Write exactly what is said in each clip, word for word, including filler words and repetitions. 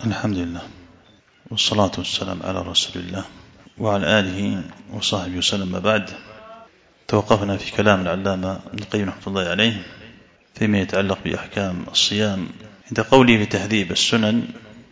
الحمد لله والصلاة والسلام على رسول الله وعلى آله وصحبه وسلم. بعد، توقفنا في كلام العلامة ابن القيم رحمة الله عليه فيما يتعلق بأحكام الصيام عند قوله في تهذيب السنن.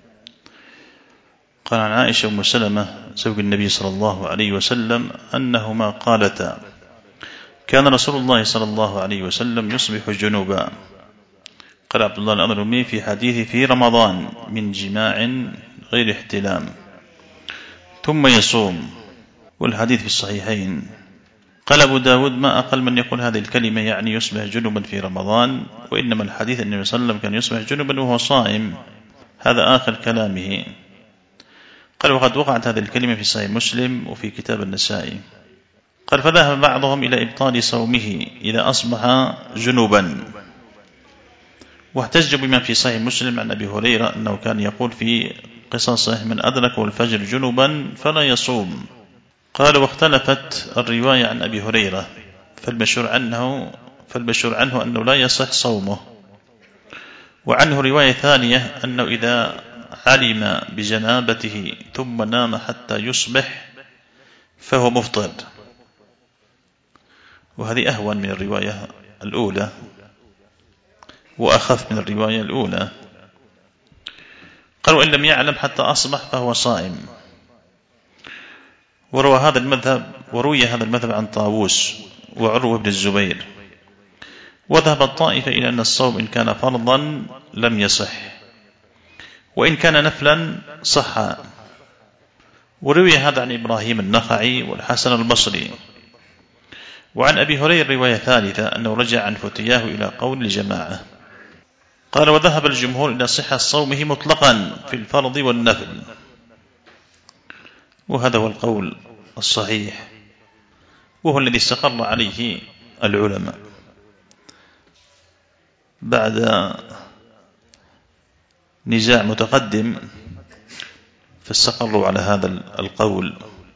قال عن عائشة أم سلمة زوج النبي صلى الله عليه وسلم أنهما قالتا: كان رسول الله صلى الله عليه وسلم يصبح جنوبا. قال عبد الله الأمرمي في حديث في رمضان من جماع غير احتلام ثم يصوم، والحديث في الصحيحين. قال أبو داود: ما أقل من يقول هذه الكلمة يعني يصبح جنوبا في رمضان، وإنما الحديث أن النبي صلى الله عليه وسلم كان يصبح جنوبا وهو صائم. هذا آخر كلامه. قال: وقد وقعت هذه الكلمة في صحيح مسلم وفي كتاب النسائي. قال: فذهب بعضهم إلى إبطال صومه إذا أصبح جنوبا، واحتج بما في صحيح مسلم عن أبي هريرة أنه كان يقول في قصصه: من أدركه الفجر جنوبا فلا يصوم. قال: واختلفت الرواية عن أبي هريرة، فالمشهور عنه فالمشهور عنه أنه لا يصح صومه، وعنه رواية ثانية أنه إذا علم بجنابته ثم نام حتى يصبح فهو مفطر، وهذه أهون من الرواية الأولى وأخف من الرواية الأولى. قالوا: إن لم يعلم حتى أصبح فهو صائم. وروى هذا المذهب وروي هذا المذهب عن طاووس وعروة بن الزبير. وذهب الطائفة إلى أن الصوم إن كان فرضا لم يصح، وإن كان نفلا صح. وروي هذا عن إبراهيم النخعي والحسن البصري. وعن أبي هريرة رواية ثالثة أنه رجع عن فتياه إلى قول الجماعة. قال: وذهب الجمهور إلى صحة صومه مطلقا في الفرض والنفل، وهذا هو القول الصحيح، وهو الذي استقر عليه العلماء بعد نزاع متقدم، فاستقروا على هذا القول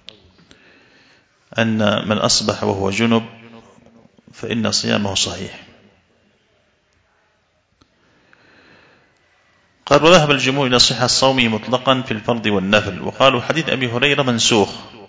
أن من أصبح وهو جنب فإن صيامه صحيح. قال: وذهب الجمهور إلى صحة صومه مطلقا في الفرض والنفل، وقالوا حديث أبي هريرة منسوخ.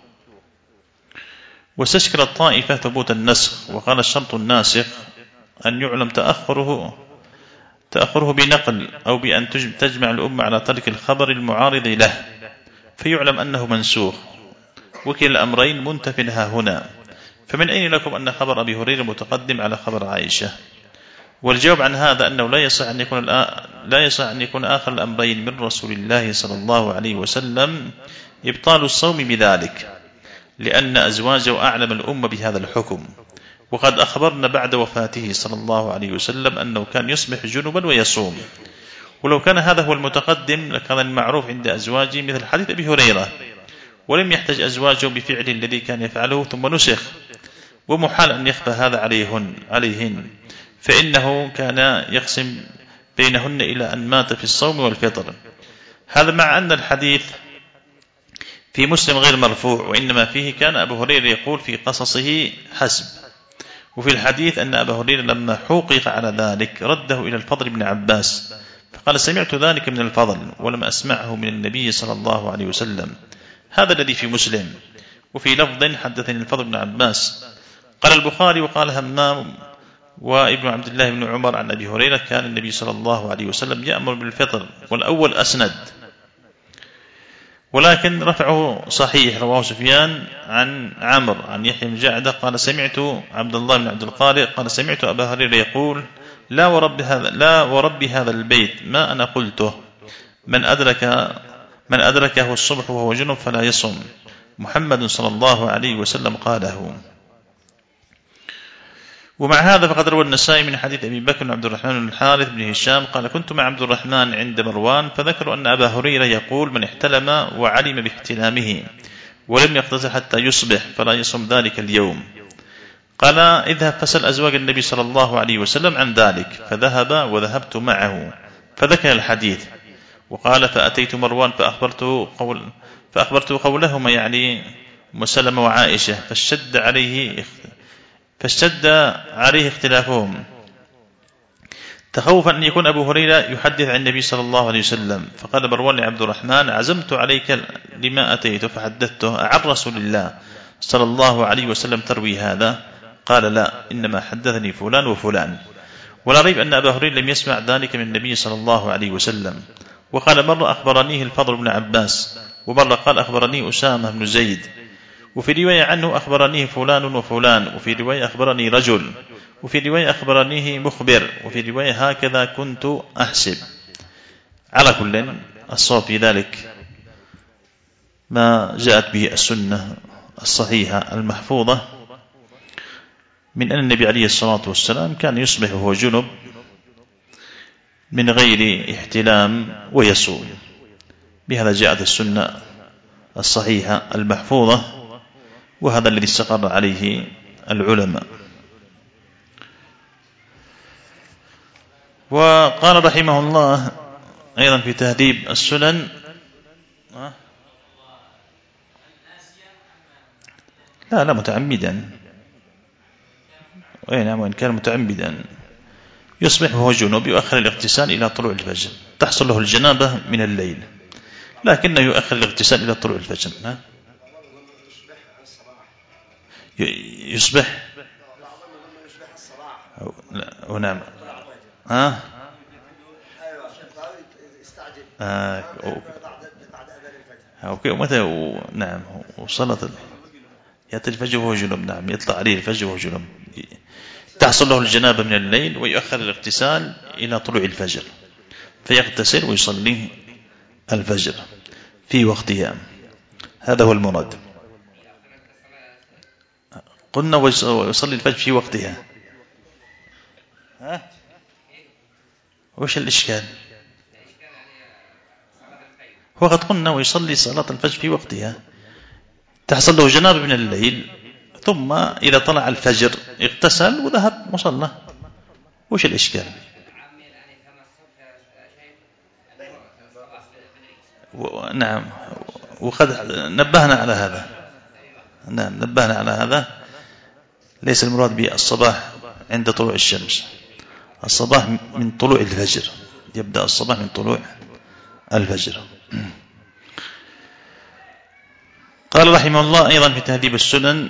واستشكل الطائفة ثبوت النسخ، وقال: الشرط الناسخ أن يعلم تأخره تأخره بنقل أو بأن تجمع الأمة على ترك الخبر المعارض له فيعلم أنه منسوخ، وكلا الأمرين منتف ها هنا. فمن أين لكم أن خبر أبي هريرة متقدم على خبر عائشة؟ والجواب عن هذا أنه لا يصح أن يكون لا يصح أن يكون آخر الأمرين من رسول الله صلى الله عليه وسلم إبطال الصوم بذلك، لأن أزواجه أعلم الأمة بهذا الحكم، وقد أخبرنا بعد وفاته صلى الله عليه وسلم أنه كان يصبح جنبا ويصوم. ولو كان هذا هو المتقدم لكان المعروف عند أزواجه مثل حديث أبي هريرة، ولم يحتج أزواجه بفعله الذي كان يفعله ثم نسخ، ومحال أن يخفى هذا عليهن, عليهن فإنه كان يقسم بينهن إلى أن مات في الصوم والفطر. هذا مع أن الحديث في مسلم غير مرفوع، وإنما فيه كان أبو هريرة يقول في قصصه حسب. وفي الحديث أن أبا هريرة لما حوقق على ذلك رده إلى الفضل بن عباس فقال: سمعت ذلك من الفضل ولم أسمعه من النبي صلى الله عليه وسلم. هذا الذي في مسلم. وفي لفظ: حدثني الفضل بن عباس. قال البخاري: وقال همام وابن عبد الله بن عمر عن أبي هريرة: كان النبي صلى الله عليه وسلم يأمر بالفطر. والأول أسند، ولكن رفعه صحيح. رواه سفيان عن عمرو عن يحيى بن جعدة قال: سمعت عبد الله بن عبد القارئ قال: سمعت أبا هريرة يقول: لا ورب هذا لا ورب هذا البيت ما أنا قلته، من أدرك من أدركه الصبح وهو جنب فلا يصم. محمد صلى الله عليه وسلم قاله. ومع هذا فقد روى النسائي من حديث أبي بكر بن عبد الرحمن بن الحارث بن هشام قال: كنت مع عبد الرحمن عند مروان فذكروا أن أبا هريرة يقول: من احتلم وعلم باحتلامه ولم يغتسل حتى يصبح فلا يصم ذلك اليوم. قال: اذهب فسل أزواج النبي صلى الله عليه وسلم عن ذلك، فذهب وذهبت معه فذكر الحديث. وقال: فأتيت مروان فأخبرته, قول فأخبرته قولهما يعني مسلمة وعائشة، فاشتد عليه فاشتد عليه اختلافهم تخوفا أن يكون أبو هريرة يحدث عن النبي صلى الله عليه وسلم، فقال مروان لعبد الرحمن: عزمت عليك لما أتيت فحدثته، عن رسول الله صلى الله عليه وسلم تروي هذا؟ قال: لا، إنما حدثني فلان وفلان. ولا ريب أن أبا هريرة لم يسمع ذلك من النبي صلى الله عليه وسلم. وقال مرة: أخبرنيه الفضل بن عباس، ومرة قال: أخبرني أسامة بن زيد، وفي رواية عنه أخبرنيه فلان وفلان، وفي رواية أخبرني رجل، وفي رواية أخبرنيه مخبر، وفي رواية هكذا كنت أحسب. على كل الصواب في ذلك ما جاءت به السنة الصحيحة المحفوظة من أن النبي عليه الصلاة والسلام كان يصبح وهو جنب من غير احتلام ويصوم. بهذا جاءت السنة الصحيحة المحفوظة، وهذا الذي استقر عليه العلماء. وقال رحمه الله أيضا في تهذيب السنن: لا لا متعمدا، نعم، وإن كان متعمدا يصبح وهو جنوب يؤخر الاغتسال إلى طلوع الفجر، تحصل له الجنابة من الليل، لكنه يؤخر الاغتسال إلى طلوع الفجر. يصبح ونعم ها آه. أوكي. ومتى و... نعم وصلت يأتي الفجر وهو جنوب، نعم يطلع عليه الفجر وهو جنوب، تحصل له الجنابة من الليل ويؤخر الاغتسال إلى طلوع الفجر، فيغتسل ويصلي الفجر في وقتها. هذا هو المراد. قلنا ويصلي الفجر في وقتها. ها وش الإشكال؟ هو قد قلنا ويصلي صلاة الفجر في وقتها، تحصل له جنابة من الليل، ثم إذا طلع الفجر اغتسل وذهب مصلى. وش الإشكال؟ و... نعم، وقد نبهنا على هذا. نعم نبهنا على هذا. ليس المراد به الصباح عند طلوع الشمس، الصباح من طلوع الفجر، يبدأ الصباح من طلوع الفجر. قال رحمه الله أيضا في تهذيب السنن: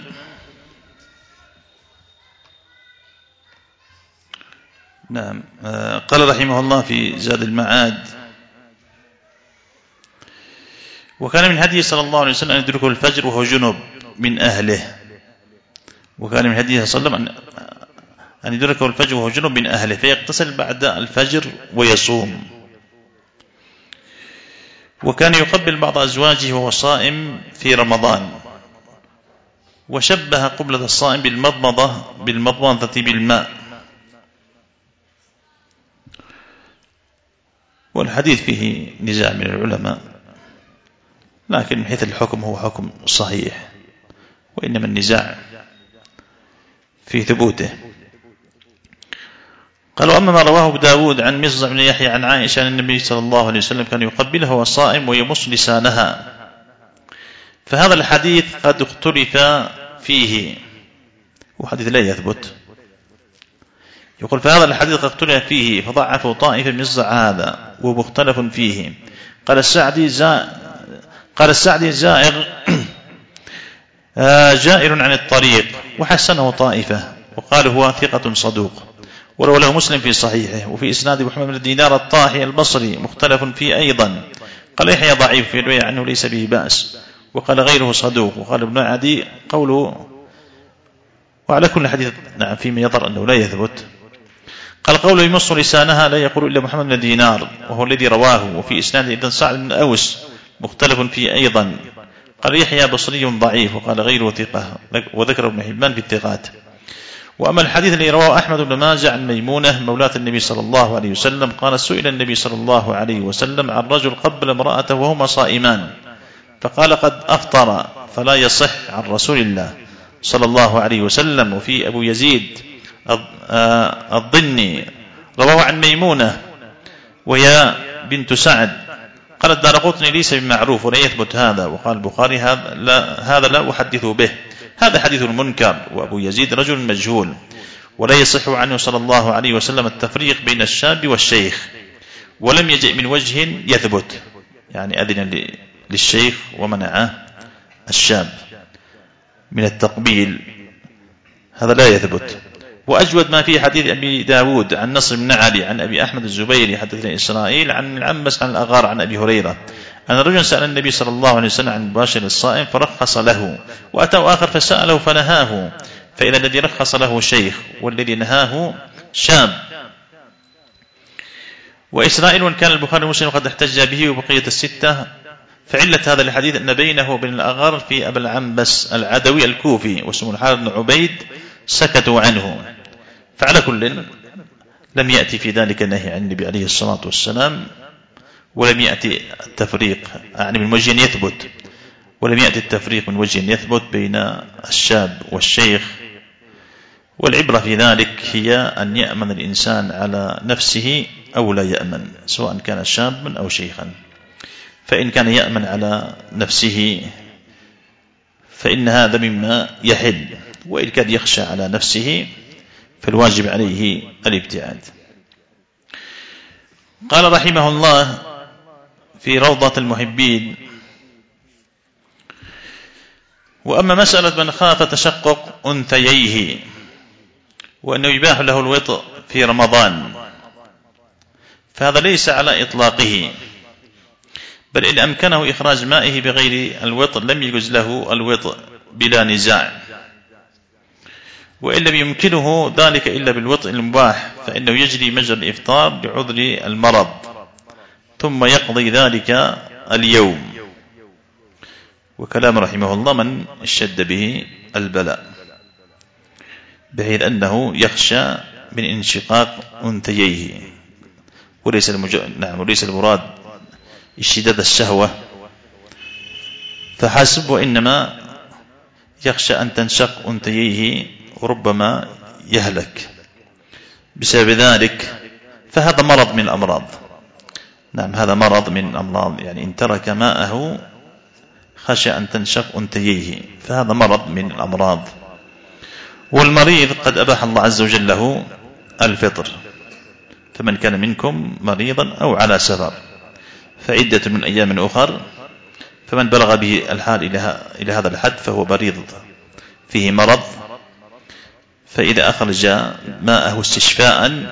نعم قال رحمه الله في زاد المعاد: وكان من هديه صلى الله عليه وسلم أن يدركه الفجر وهو جنب من أهله. وكان من هديه صلى الله عليه وسلم أن يدركه الفجر وهو جنب من أهله، فيغتسل بعد الفجر ويصوم. وكان يقبل بعض أزواجه وهو صائم في رمضان، وشبه قبلة الصائم بالمضمضة بالمضمضة بالماء. والحديث فيه نزاع من العلماء، لكن من حيث الحكم هو حكم صحيح، وإنما النزاع في ثبوته. قالوا: أما ما رواه أبو داود عن مصعب بن يحيى عن عائشة أن النبي صلى الله عليه وسلم كان يقبلها وهو صائم ويمص لسانها، فهذا الحديث قد اختلف فيه، وحديث لا يثبت. يقول: فهذا الحديث قد اختلف فيه فضعفه طائفة من هذا ومختلف فيه. قال السعدي زا قال السعدي زائر جائر عن الطريق، وحسنه طائفة، وقال هو ثقة صدوق. وروى له مسلم في صحيحه. وفي إسناد محمد بن دينار الطاحي البصري مختلف فيه أيضا. قال يحيى ضعيف في رواية عنه ليس به بأس، وقال غيره صدوق. وقال ابن عدي قوله. وعلى كل حديث نعم فيما يظهر أنه لا يثبت. قال قوله يمص لسانها لا يقول إلا محمد بن دينار وهو الذي رواه. وفي إسناد إذن سعد بن أوس مختلف فيه أيضا. قال يحيى بصري ضعيف، وقال غيره ثقة، وذكر ابن حبان في الثقات. وأما الحديث الذي رواه أحمد بن ماجه عن ميمونة مولاة النبي صلى الله عليه وسلم قال سئل النبي صلى الله عليه وسلم عن رجل قبل امرأته وهما صائمان، فقال قد أفطر، فلا يصح عن رسول الله صلى الله عليه وسلم. وفي أبو يزيد الضني رواه عن ميمونة وهي بنت سعد قال الدارقطني ليس بمعروف ولا يثبت هذا. وقال البخاري هذا لا, هذا لا أحدث به، هذا حديث المنكر، وأبو يزيد رجل مجهول. ولا يصح عنه صلى الله عليه وسلم التفريق بين الشاب والشيخ، ولم يجئ من وجه يثبت، يعني أذن للشيخ ومنعه الشاب من التقبيل، هذا لا يثبت. وأجود ما في حديث أبي داود عن نصر بن علي عن أبي أحمد الزبيري حدثنا إسرائيل عن العنبس عن الأغار عن أبي هريرة أن رجلا سأل النبي صلى الله عليه وسلم عن مباشر الصائم فرخص له، وأتاه آخر فسأله فنهاه، فإذا الذي رخص له شيخ والذي نهاه شاب. وإسرائيل وإن كان البخاري ومسلم قد احتج به وبقية الستة، فعلة هذا الحديث أن بينه وبين الأغار في أبي العنبس العدوي الكوفي واسمه الحارث بن عبيد سكتوا عنه. فعلى كل لم يأتي في ذلك النهي عن النبي عليه الصلاة والسلام، ولم يأتي التفريق يعني من وجه يثبت، ولم يأتي التفريق من وجه يثبت بين الشاب والشيخ. والعبرة في ذلك هي أن يأمن الإنسان على نفسه أو لا يأمن، سواء كان شابا أو شيخا. فإن كان يأمن على نفسه فإن هذا مما يحل، وإن كان يخشى على نفسه فالواجب عليه الابتعاد. قال رحمه الله في روضة المحبين: وأما مسألة من خاف تشقق أنثييه وأنه يباح له الوطء في رمضان، فهذا ليس على إطلاقه، بل إن أمكنه إخراج مائه بغير الوطء لم يجوز له الوطء بلا نزاع. وإن لم يمكنه ذلك إلا بالوطء المباح فإنه يجري مجرى الإفطار لعذر المرض، ثم يقضي ذلك اليوم. وكلام رحمه الله من اشتد به البلاء بحيث أنه يخشى من انشقاق أنثييه، وليس المج... نعم وليس المراد اشتداد الشهوة فحسب، وإنما يخشى أن تنشق أنثييه وربما يهلك بسبب ذلك، فهذا مرض من الأمراض. نعم هذا مرض من الأمراض، يعني إن ترك ماءه خشى أن تنشق أنثييه، فهذا مرض من الأمراض. والمريض قد أباح الله عز وجل له الفطر، فمن كان منكم مريضا أو على سفر فعدة من أيام أخر، فمن بلغ به الحال إلى هذا الحد فهو مريض فيه مرض، فإذا أخرج ماءه استشفاء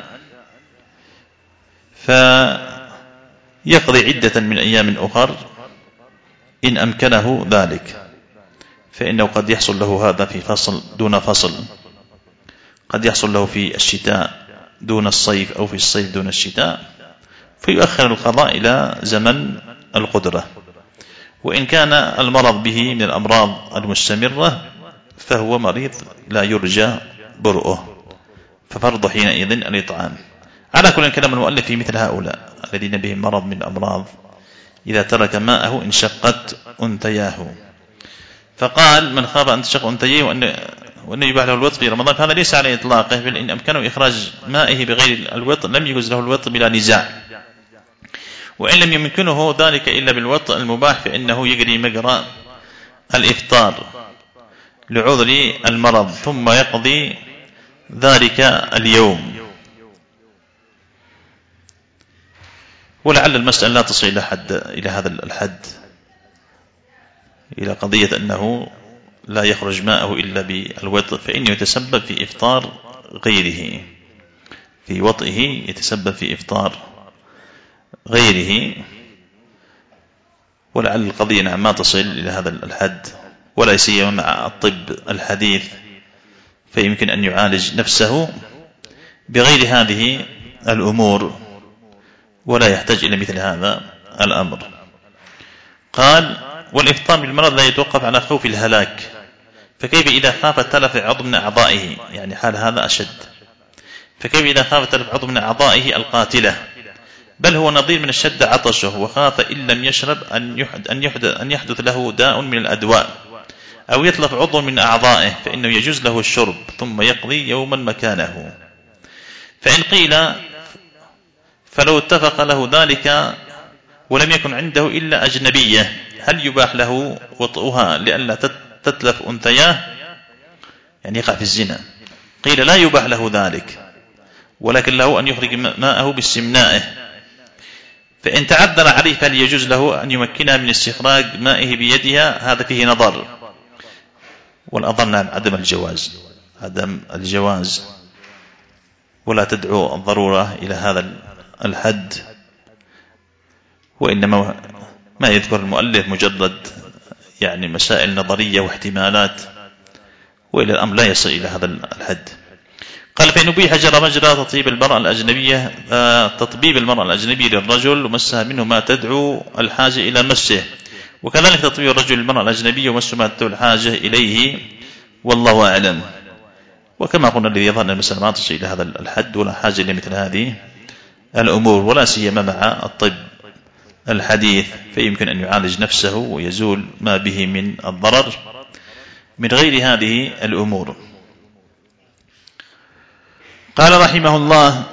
فيقضي عدة من أيام أخر إن أمكنه ذلك، فإنه قد يحصل له هذا في فصل دون فصل، قد يحصل له في الشتاء دون الصيف أو في الصيف دون الشتاء، فيؤخر القضاء إلى زمن القدرة. وإن كان المرض به من الأمراض المستمرة فهو مريض لا يرجى برؤه، ففرض حينئذ الإطعام. على كل كلام المؤلف في مثل هؤلاء الذين بهم مرض من الأمراض إذا ترك ماءه انشقت أنثياه. فقال: من خاف أن تشق أنثييه وأنه يباح له الوطء في رمضان، فهذا ليس على إطلاقه، بل إن أمكنه إخراج مائه بغير الوطء لم يجوز له الوطء بلا نزاع. وإن لم يمكنه ذلك إلا بالوطء المباح فإنه يجري مجرى الإفطار لعذر المرض، ثم يقضي ذلك اليوم. ولعل المسألة لا تصل إلى حد إلى هذا الحد، إلى قضية أنه لا يخرج ماءه إلا بالوطء، فإنه يتسبب في إفطار غيره، في وطئه يتسبب في إفطار غيره. ولعل القضية نعم ما تصل إلى هذا الحد، ولا سيما مع الطب الحديث، فيمكن أن يعالج نفسه بغير هذه الأمور ولا يحتاج إلى مثل هذا الأمر. قال: والإفطار بالمرض لا يتوقف على خوف الهلاك، فكيف إذا خاف تلف عضو من أعضائه، يعني حال هذا أشد، فكيف إذا خاف تلف عضو من أعضائه القاتلة، بل هو نظير من الشد عطشه، وخاف إن لم يشرب أن يحدث, أن يحدث, أن يحدث له داء من الأدواء أو يتلف عضو من أعضائه، فإنه يجوز له الشرب ثم يقضي يوما مكانه. فإن قيل: فلو اتفق له ذلك ولم يكن عنده إلا أجنبية، هل يباح له وطئها لئلا تتلف أنثياه، يعني يقع في الزنا، قيل لا يباح له ذلك، ولكن له أن يخرج ماءه باستمنائه، فإن تعذر عليه فهل يجوز له أن يمكنها من استخراج مائه بيدها؟ هذا فيه نظر، والأظن عدم الجواز، عدم الجواز، ولا تدعو الضرورة إلى هذا الحد، وإنما ما يذكر المؤلف مجرد يعني مسائل نظرية واحتمالات، وإلى الأمر لا يصل إلى هذا الحد. قال فإن أبيح جرى مجرى تطيب المرأة الأجنبية تطبيب المرأة الأجنبية للرجل ومسها منه ما تدعو الحاجة إلى مسه، وكذلك تطبيب الرجل للمرأة الأجنبية ومسه ما تدعو الحاجة إليه، والله أعلم. وكما قلنا الذي يظهر أن المسألة ما تصل إلى هذا الحد ولا حاجة لمثل هذه الأمور، ولا سيما مع الطب الحديث، فيمكن أن يعالج نفسه ويزول ما به من الضرر من غير هذه الأمور. قال رحمه الله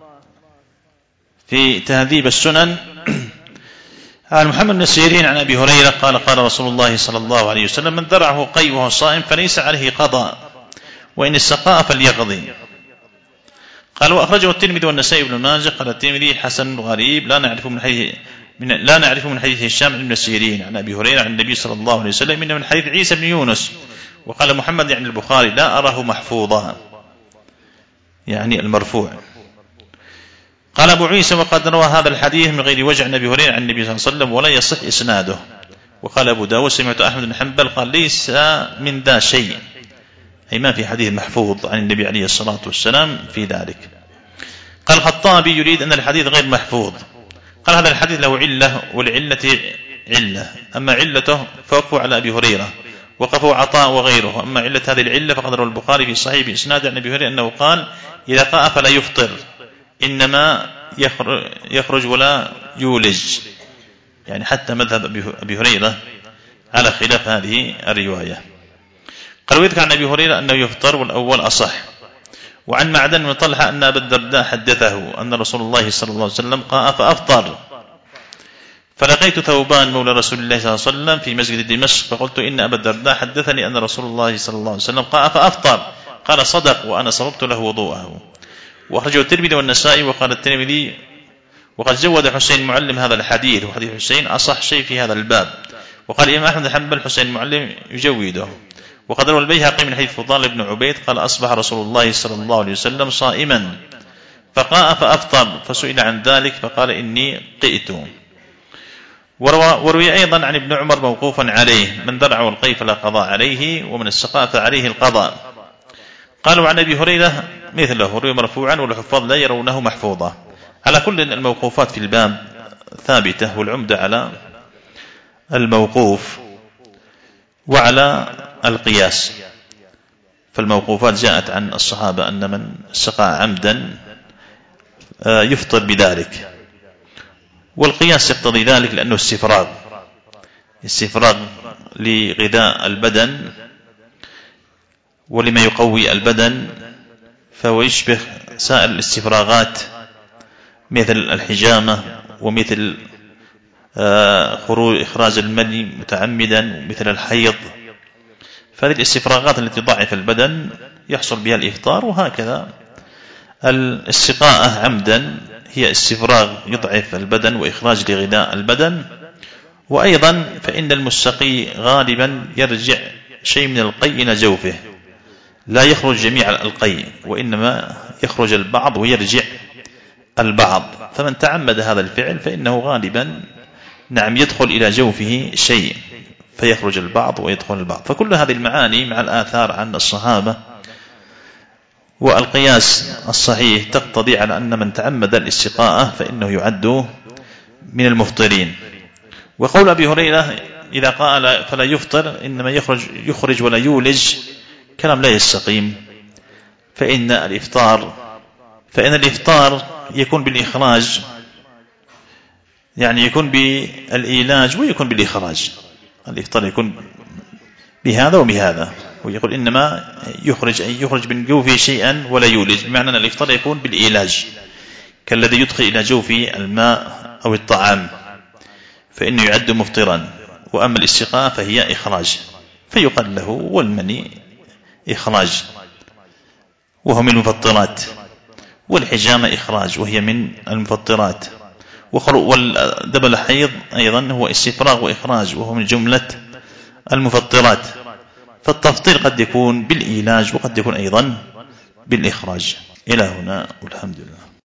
في تهذيب السنن عن محمد بن سيرين عن أبي هريرة قال قال رسول الله صلى الله عليه وسلم من درعه قيء وهو صائم فليس عليه قضاء، وإن استقاء فليقضي. قال وأخرجه الترمذي والنسائي بن ماجه. قال الترمذي حسن غريب لا نعرفه من حديث من لا نعرفه من حديث هشام بن سيرين عن أبي هريرة عن النبي صلى الله عليه وسلم إنه من حديث عيسى بن يونس. وقال محمد يعني البخاري لا أراه محفوظا، يعني المرفوع. قال أبو عيسى وقد روى هذا الحديث من غير وجه عن أبي هريرة عن النبي صلى الله عليه وسلم ولا يصح إسناده. وقال أبو داود سمعت أحمد بن حنبل قال ليس من ذا شيء، أي ما في حديث محفوظ عن النبي عليه الصلاة والسلام في ذلك. قال الخطابي يريد أن الحديث غير محفوظ. قال هذا الحديث له علة والعلة علة، أما علته فوقفوا على أبي هريرة وقفوا عطاء وغيره، أما علة هذه العلة فقد روى البخاري في صحيح بإسناد عن أبي هريرة أنه قال إذا قاء فلا يفطر، إنما يخرج ولا يولج، يعني حتى مذهب أبي هريرة على خلاف هذه الرواية. قال ويذكر عن أبي هريرة أنه يفطر والأول أصح. وعن معدن بن طلحة أن أبا الدرداء حدثه أن رسول الله صلى الله عليه وسلم قاء فأفطر، فلقيت ثوبان مولى رسول الله صلى الله عليه وسلم في مسجد دمشق فقلت إن أبا الدرداء حدثني أن رسول الله صلى الله عليه وسلم قاء فأفطر، قال صدق وأنا صببت له وضوءه. وأخرجه الترمذي والنسائي. وقال الترمذي وقد زود حسين معلم هذا الحديث، وحديث حسين أصح شيء في هذا الباب. وقال الإمام أحمد بن حنبل حسين معلم يجوده. وقد روى البيهقي من حديث فضال بن عبيد قال أصبح رسول الله صلى الله عليه وسلم صائما فقاء فأفطر، فسئل عن ذلك فقال إني قئت. وروي أيضا عن ابن عمر موقوفا عليه من درع القيء فلا قضاء عليه ومن استقاء فعليه القضاء. قالوا عن أبي هريرة مثله روي مرفوعا والحفاظ لا يرونه محفوظا. على كل الموقوفات في الباب ثابتة، والعمدة على الموقوف وعلى القياس. فالموقوفات جاءت عن الصحابة أن من استقاء عمدا يفطر بذلك، والقياس يقتضي ذلك لأنه استفراغ استفراغ لغذاء البدن ولما يقوي البدن، فهو يشبه سائر الاستفراغات مثل الحجامة ومثل خروج إخراج المني متعمدا ومثل الحيض. فهذه الاستفراغات التي تضعف البدن يحصل بها الإفطار. وهكذا الاستقاءة عمدا هي استفراغ يضعف البدن وإخراج لغذاء البدن. وأيضا فإن المستقي غالبا يرجع شيء من القيء إلى جوفه، لا يخرج جميع القيء وإنما يخرج البعض ويرجع البعض. فمن تعمد هذا الفعل فإنه غالبا نعم يدخل إلى جوفه شيء فيخرج البعض ويدخل البعض. فكل هذه المعاني مع الآثار عن الصحابة والقياس الصحيح تقتضي على أن من تعمد الاستقاءة فإنه يعد من المفطرين. وقول أبي هريرة إذا قال فلا يفطر إنما يخرج, يخرج ولا يولج كلام لا يستقيم، فإن الإفطار فإن الإفطار يكون بالإخراج، يعني يكون بالإيلاج ويكون بالإخراج. الإفطار يكون بهذا وبهذا، ويقول إنما يخرج أي يخرج من جوفه شيئا ولا يولج، بمعنى أن الإفطار يكون بالإيلاج كالذي يدخل إلى جوفه الماء أو الطعام فإنه يعد مفطرا. وأما الاستقاء فهي إخراج، فيقال له والمني إخراج. وهو من المفطرات، والحجامة إخراج وهي من المفطرات، والدم الحيض أيضا هو استفراغ وإخراج وهو من جملة المفطرات. فالتفطير قد يكون بالإيلاج وقد يكون أيضا بالإخراج. إلى هنا والحمد لله.